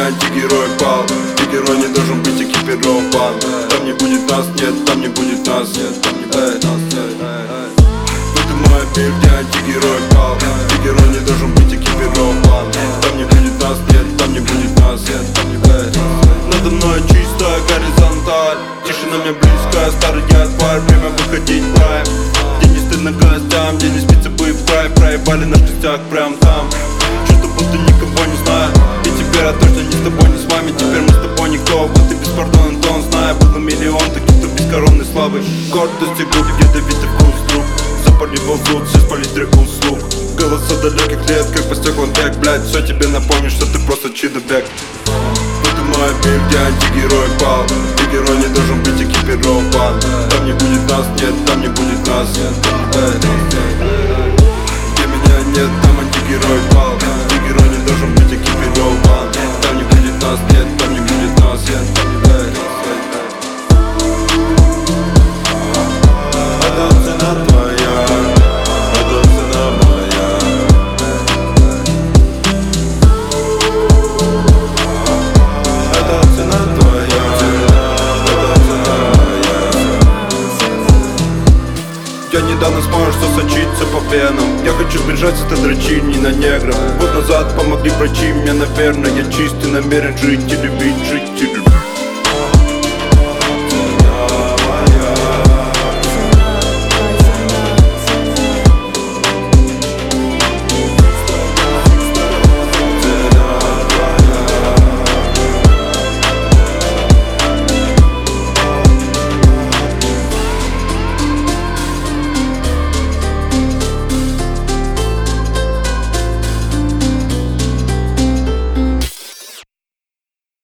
антигерой пал. Ты герой не должен быть экипирован. Там не будет нас, нет, там не будет нас, нет, там не будет нас, это мой мир, где антигерой пал. Ты герой не должен быть экипирован. Там не будет нас, нет, там не будет нас, нет, там не будет нас. Надо мной чистая горизонталь, тишина мне близкая, старый тварь, время выходить в прайм. Где не стыдно гостям, где не спится бы в прайм. Проебали наш костяк прям там. Чувство будто никого не знаю. И теперь я точно не с тобой, не с вами. Теперь мы с тобой никто, вот и беспардонный тон. Знаю, было миллион таких, кто бескоронный слабый. Гордость и губ, ядовитый вкус друг. Запали ползут, все с палитры услуг. Голоса далеких лет, как по стеклам бег. Блять, все тебе напомнит, что ты просто чидо-бег. Это мой мир, где антигерой пал. Ты герой не должен быть экипирован. Там не будет нас, нет, там не будет нас, нет, там не будет нас. Где меня нет, там антигерой пал. Ты герой не должен быть экипирован. Там не будет нас, нет, там не будет нас, нет, там не будет нас. Это цена твоя, это цена моя. Это цена твоя, это цена моя. Я недавно смог, что сочится по венам. Я хочу сбежать с этой дрочильни на негров. Год назад помогли врачи мне, наверное. Я чистый намерен жить и любить, жить и любить.